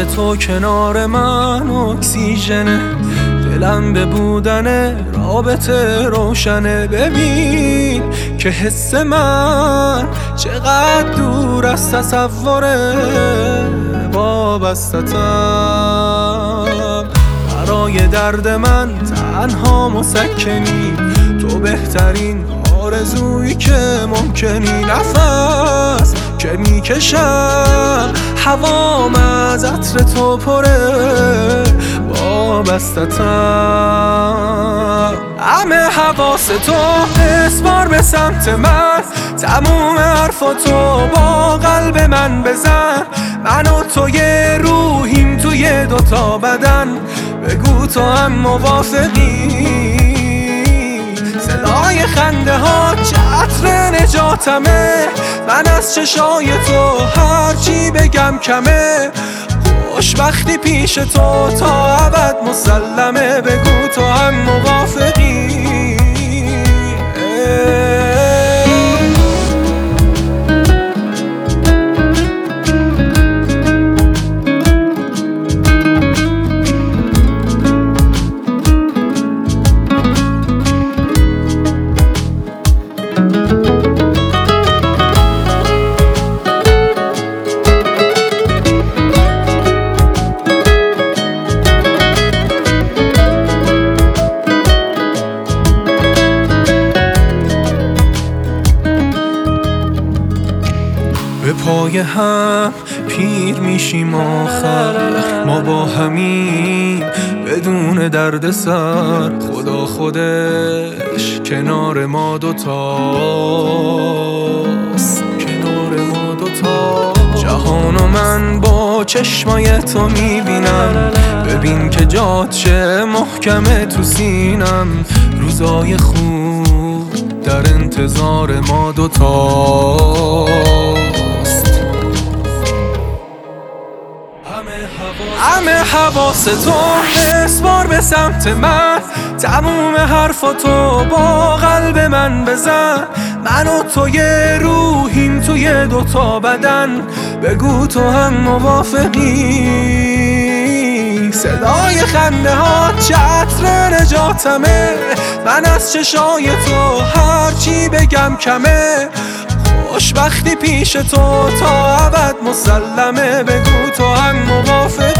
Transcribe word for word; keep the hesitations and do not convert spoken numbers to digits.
تو کنار من اکسیژنه، دلم به بودن رابطه روشنه. ببین که حس من چقدر دور از تصوره، وابسته‌ام برای درد من تنها مسکنی، تو بهترین آرزویی که ممکنی. نفس که میکشم هوام از عطر تو پره، وابسته‌ام. همه حواس تو اسبار به سمت من، تموم حرفاتو با قلب من بزن. من و تو یه روحیم توی دوتا بدن، بگو تو هم موافقی. صدای خنده ها چتر نجاتمه، من از چشای تو هرچی بگم کمه. خوشبختی پیش تو تا ابد مسلمه، بگو تو هم موافقی. به پای هم پیر میشیم آخر، ما با همین بدون درد سر. خدا خودش کنار ما دوتاست، کنار ما دوتا. جهانو من با چشمای تو میبینم، ببین که جات چه محکمه تو سینم. روزای خوب در انتظار ما دوتاست. همه حواس تو اسبار به سمت من، تموم حرفاتو با قلب من بزن. من و تو یه روحیم توی دوتا بدن، بگو تو هم موافقی. صدای خنده ها چتر نجاتمه، من از چشای تو هرچی بگم کمه. خوشبختی پیش تو تا ابد مسلمه، بگو تو هم موافقی.